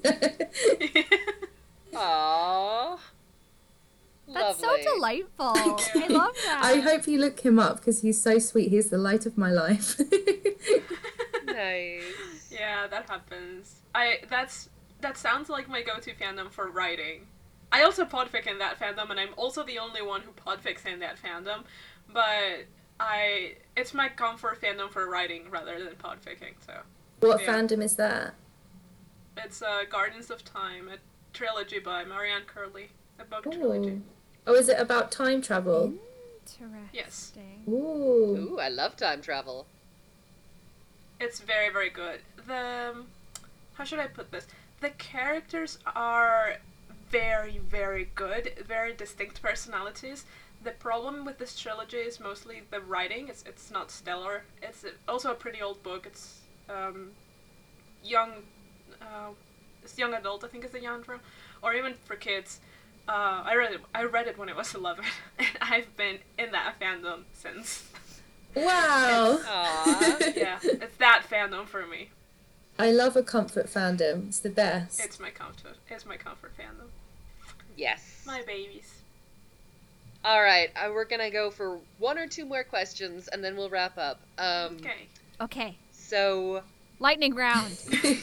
Aww. That's Lovely. so delightful. I love that. I hope you look him up because he's so sweet. He's the light of my life. Nice. Yeah, that happens. That sounds like my go-to fandom for writing. I also podfic in that fandom, and I'm also the only one who podfics in that fandom. But it's my comfort fandom for writing rather than podficking. So What Yeah. fandom is that? it's Gardens of Time, a trilogy by Marianne Curley, a book Ooh. trilogy. Oh, is it about time travel? Interesting. Yes. Ooh. Ooh, I love time travel. It's very, very good. How should I put this? The characters are very, very good, very distinct personalities. The problem with this trilogy is mostly the writing. It's not stellar. It's also a pretty old book. It's young, it's young adult, I think is the genre, or even for kids. I read it when I was 11, and I've been in that fandom since. Wow. Aww. Yeah, it's that fandom for me. I love a comfort fandom. It's the best. It's my comfort. It's my comfort fandom. Yes. My babies. All right, we're gonna go for one or two more questions, and then we'll wrap up. Okay. Okay. So, Lightning round.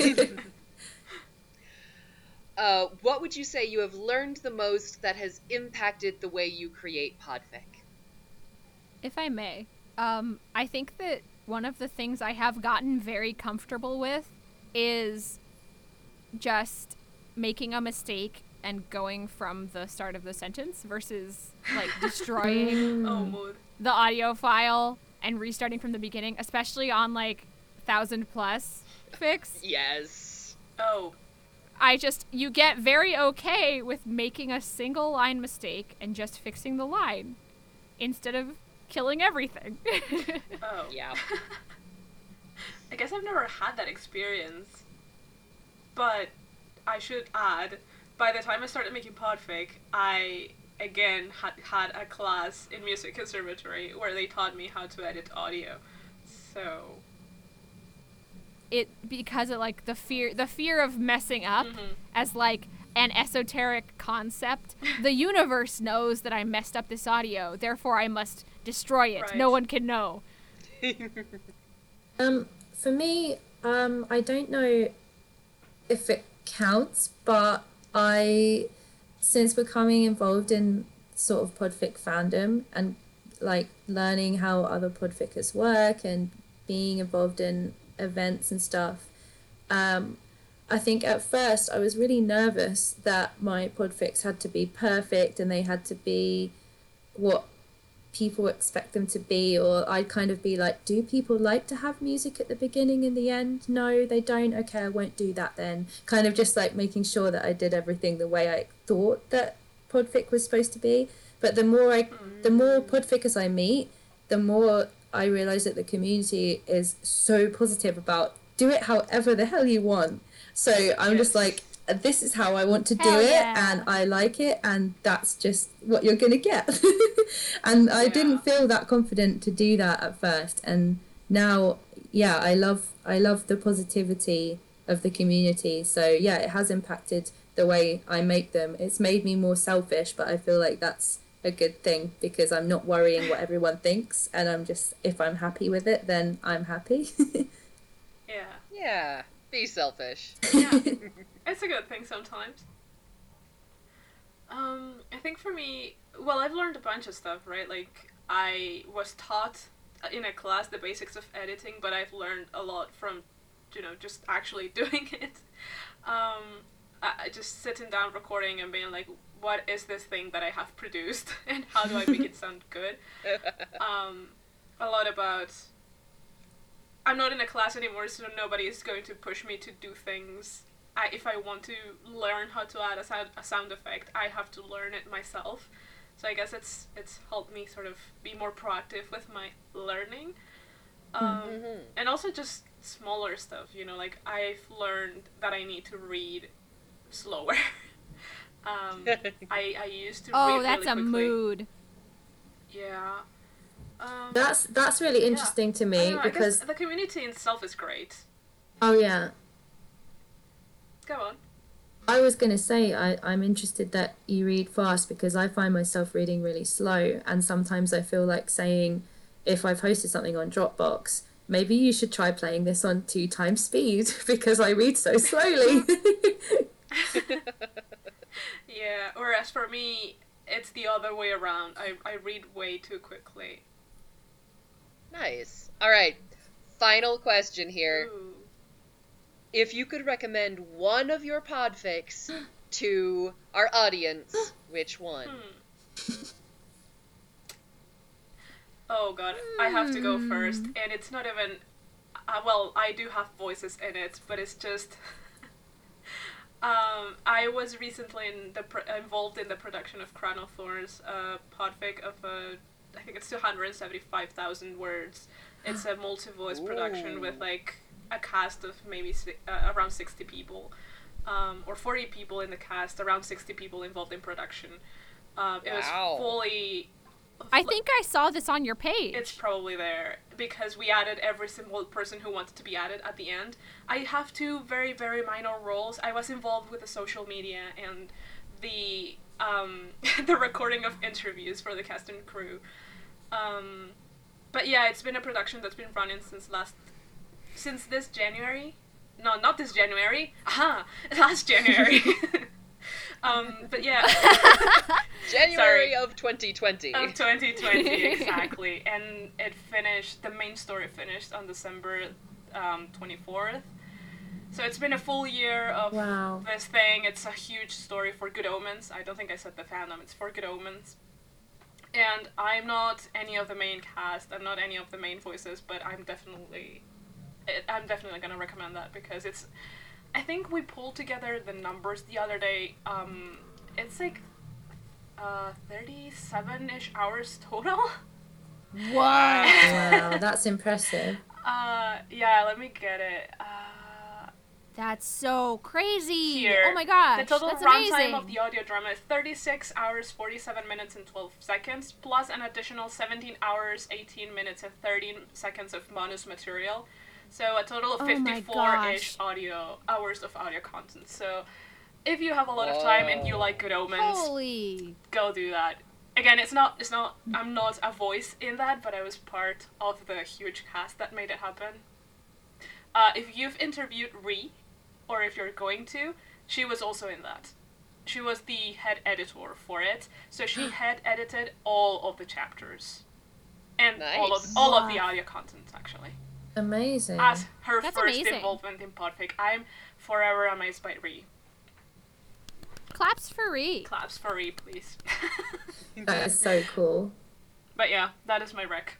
what would you say you have learned the most that has impacted the way you create podfic? If I may, I think that one of the things I have gotten very comfortable with is just making a mistake and going from the start of the sentence versus like destroying Oh, mood. the audio file and restarting from the beginning, especially on like 1,000+ fics. Yes. Oh. You get very okay with making a single line mistake and just fixing the line instead of killing everything. Oh. Yeah. I guess I've never had that experience. But I should add, by the time I started making podfic, I again had a class in music conservatory where they taught me how to edit audio. So Because of like the fear of messing up Mhm. as like an esoteric concept. The universe knows that I messed up this audio, therefore I must destroy it. Right. No one can know. For me, I don't know if it counts, but since becoming involved in sort of podfic fandom and like learning how other podfickers work and being involved in events and stuff, I think at first I was really nervous that my podfics had to be perfect and they had to be what people expect them to be, or I'd kind of be like, do people like to have music at the beginning and the end? No, they don't. Okay, I won't do that then. Kind of just like making sure that I did everything the way I thought that podfic was supposed to be. But the more podfickers I meet, the more I realize that the community is so positive about do it however the hell you want. So I'm just like, this is how I want to do it, and I like it, and that's just what you're gonna get. And I didn't feel that confident to do that at first, and now, I love the positivity of the community. So it has impacted the way I make them. It's made me more selfish, but I feel like that's a good thing because I'm not worrying what everyone thinks, and I'm just, if I'm happy with it, then I'm happy. Yeah, be selfish. Yeah, it's a good thing sometimes. I think for me, well, I've learned a bunch of stuff, right? Like, I was taught in a class the basics of editing, but I've learned a lot from, just actually doing it. I just sitting down, recording, and being like, what is this thing that I have produced, and how do I make it sound good? A lot about, I'm not in a class anymore, so nobody is going to push me to do things. If I want to learn how to add a sound effect, I have to learn it myself. So I guess it's helped me sort of be more proactive with my learning. And also just smaller stuff, like I've learned that I need to read slower. I used to read really quickly. Oh, that's a mood. Yeah. That's really interesting to me because the community itself is great. Oh yeah. Go on. I was going to say I'm interested that you read fast because I find myself reading really slow, and sometimes I feel like saying, if I've hosted something on Dropbox, maybe you should try playing this on 2 times speed because I read so slowly. Yeah, whereas for me, it's the other way around. I read way too quickly. Nice. All right. Final question here. Ooh. If you could recommend one of your podfics to our audience, which one? Oh god, I have to go first, and it's not even. Well, I do have voices in it, but it's just. I was recently involved in the production of Crown of Thorns, podfic of I think it's 275,000 words. It's a multi-voice production with like a cast of maybe around 60 people, or 40 people in the cast, around 60 people involved in production. It was fully. I think I saw this on your page. It's probably there because we added every single person who wanted to be added at the end. I have 2 very, very minor roles. I was involved with the social media and the the recording of interviews for the cast and crew. But yeah, it's been a production that's been running since this January. No, not this January. Last January. But yeah. January of 2020. Of 2020, exactly. And the main story finished on December 24th. So it's been a full year of this thing. It's a huge story for Good Omens. I don't think I said the fandom. It's for Good Omens. And I'm not any of the main cast. I'm not any of the main voices, but I'm definitely going to recommend that because it's... I think we pulled together the numbers the other day. It's like 37-ish hours total. Wow, that's impressive. Yeah, let me get it. That's so crazy. Here. Oh my gosh, the total that's runtime amazing. of the audio drama is 36 hours, 47 minutes, and 12 seconds, plus an additional 17 hours, 18 minutes, and 13 seconds of bonus material. So a total of 54-ish hours of audio content. So if you have a lot of time and you like Good Omens, go do that. Again, I'm not a voice in that, but I was part of the huge cast that made it happen. If you've interviewed Rhi, or if you're going to, she was also in that. She was the head editor for it, so she head edited all of the chapters. And all of the audio content, actually. Amazing. As her That's first amazing. involvement in podfic. I'm Forever Amazed by Ree. Claps for Ree. Claps for Ree, please. That is so cool. But yeah, that is my rec.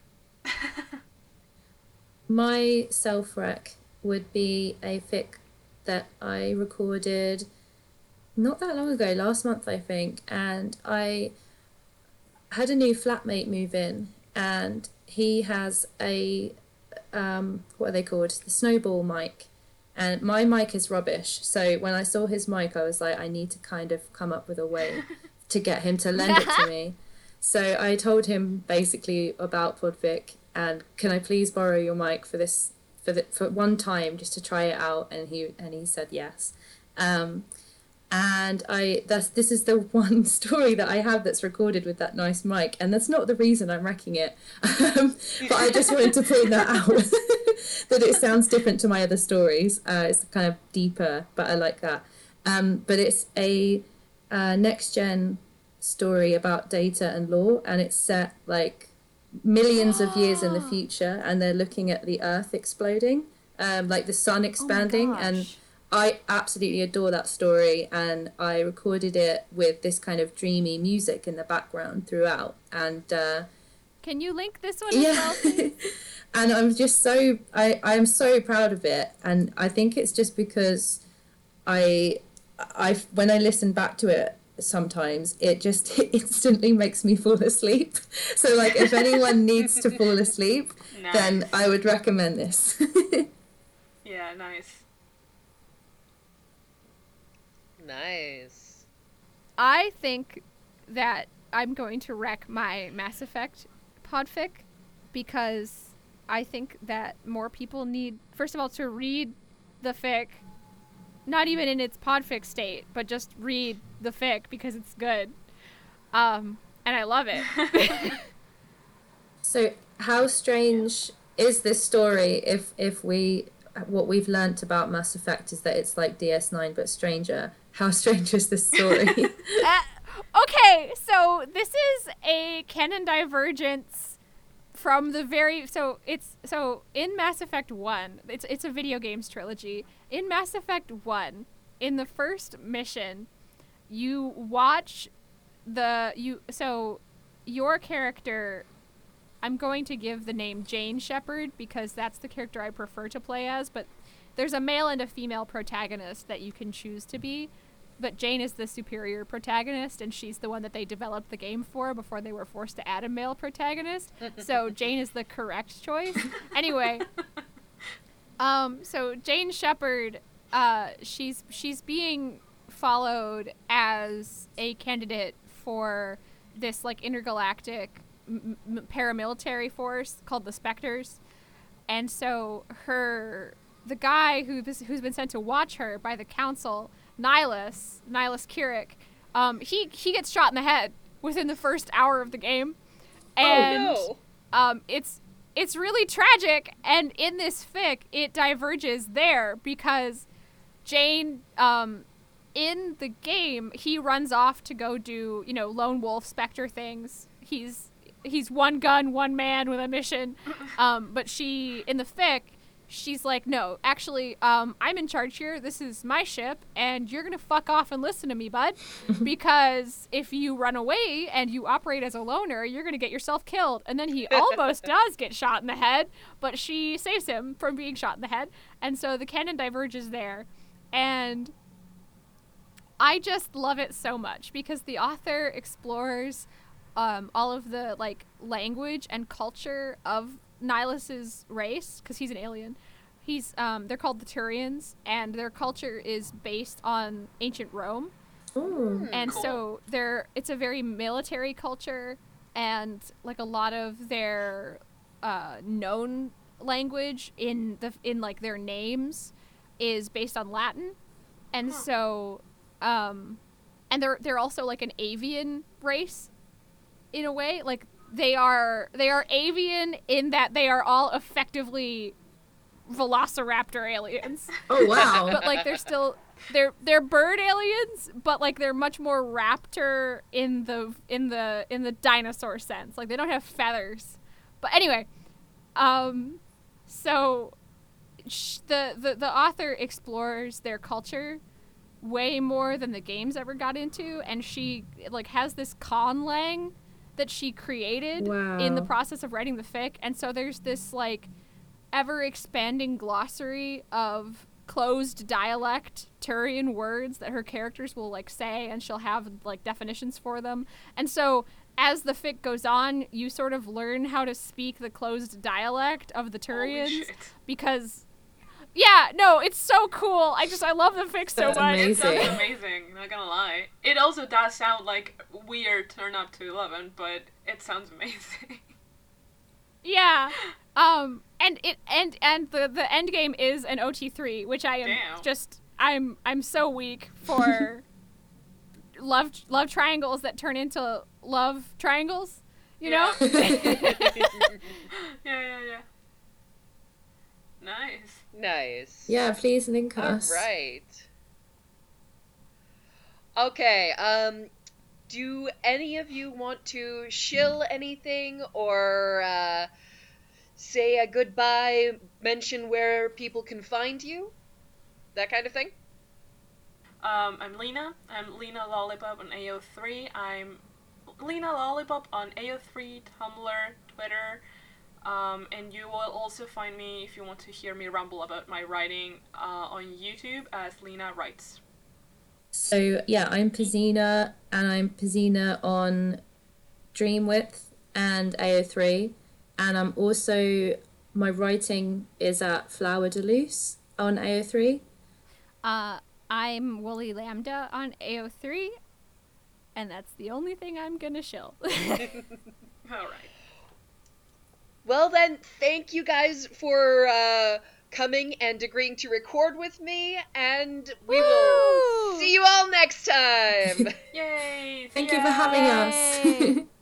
My self-rec would be a fic that I recorded not that long ago, last month I think, and I had a new flatmate move in, and he has a what are they called? The snowball mic. And my mic is rubbish. So when I saw his mic, I was like, I need to kind of come up with a way to get him to lend it to me. So I told him basically about Podfic, and can I please borrow your mic for this for one time just to try it out? And he said yes. And this is the one story that I have that's recorded with that nice mic, and that's not the reason I'm wrecking it. But I just wanted to point that out, that it sounds different to my other stories. It's kind of deeper, but I like that. But it's a next gen story about data and law, and it's set like millions of years in the future, and they're looking at the Earth exploding, like the sun expanding, and I absolutely adore that story, and I recorded it with this kind of dreamy music in the background throughout. And can you link this one as well, please? And I'm just I'm so proud of it, and I think it's just because I when I listen back to it sometimes, it just instantly makes me fall asleep. So like, if anyone needs to fall asleep, nice. Then I would recommend this. Yeah, nice. Nice. I think that I'm going to wreck my Mass Effect podfic because I think that more people need, first of all, to read the fic, not even in its podfic state, but just read the fic because it's good. And I love it. So how strange is this story if what we've learnt about Mass Effect is that it's like DS9 but stranger? How strange is this story? Okay, so this is a canon divergence from the very so in Mass Effect 1, it's a video games trilogy. In Mass Effect 1, in the first mission, you watch your character, I'm going to give the name Jane Shepard because that's the character I prefer to play as, but there's a male and a female protagonist that you can choose to be. But Jane is the superior protagonist, and she's the one that they developed the game for before they were forced to add a male protagonist. So Jane is the correct choice. Anyway, so Jane Shepard, she's being followed as a candidate for this like intergalactic paramilitary force called the Spectres, and so the guy who's been sent to watch her by the council, Nihilus Kirik, he gets shot in the head within the first hour of the game, and it's really tragic. And in this fic, it diverges there because Jane, in the game, he runs off to go do lone wolf Spectre things. He's one gun, one man with a mission, but she in the fic. She's like, no, actually, I'm in charge here. This is my ship, and you're going to fuck off and listen to me, bud. Because if you run away and you operate as a loner, you're going to get yourself killed. And then he almost does get shot in the head, but she saves him from being shot in the head. And so the canon diverges there. And I just love it so much because the author explores all of the like language and culture of Nihilus's race, because he's an alien. They're called the Turians, and their culture is based on ancient Rome. Ooh. And cool. so it's a very military culture, and like a lot of their known language in like their names is based on Latin. And so and they're also like an avian race in a way. Like they are avian in that they are all effectively velociraptor aliens. Oh wow. But like they're bird aliens, but like they're much more raptor in the dinosaur sense. Like they don't have feathers. But anyway, so the author explores their culture way more than the games ever got into, and she like has this conlang that she created in the Wow. process of writing the fic, and so there's this like ever expanding glossary of closed dialect Turian words that her characters will like say, and she'll have like definitions for them. And so as the fic goes on, you sort of learn how to speak the closed dialect of the Holy Turians, shit. because yeah, no, it's so cool. I love the fic so That's much. It sounds Amazing. amazing, not gonna lie. It also does sound like weird turn up to 11, but it sounds amazing. Yeah. And the end game is an OT3, which I am Damn. just I'm so weak for love triangles that turn into love triangles, you know? Yeah. Nice. Nice. Yeah, please link All us. right. Okay, do any of you want to shill anything or say a goodbye, mention where people can find you? That kind of thing? I'm Lena. I'm Lena Lollipop on AO3. I'm Lena Lollipop on AO3, Tumblr, Twitter. And you will also find me if you want to hear me ramble about my writing on YouTube as Lena Writes. So yeah, I'm Pazina, and I'm Pazina on Dreamwidth and AO3, and I'm also, my writing is at Flower de Luce on AO3. I'm Woolly Lambda on AO3, and that's the only thing I'm gonna shill. Alright. Well then, thank you guys for coming and agreeing to record with me, and we will Woo! see you all next time! Yay! Thank you for having us. Yay.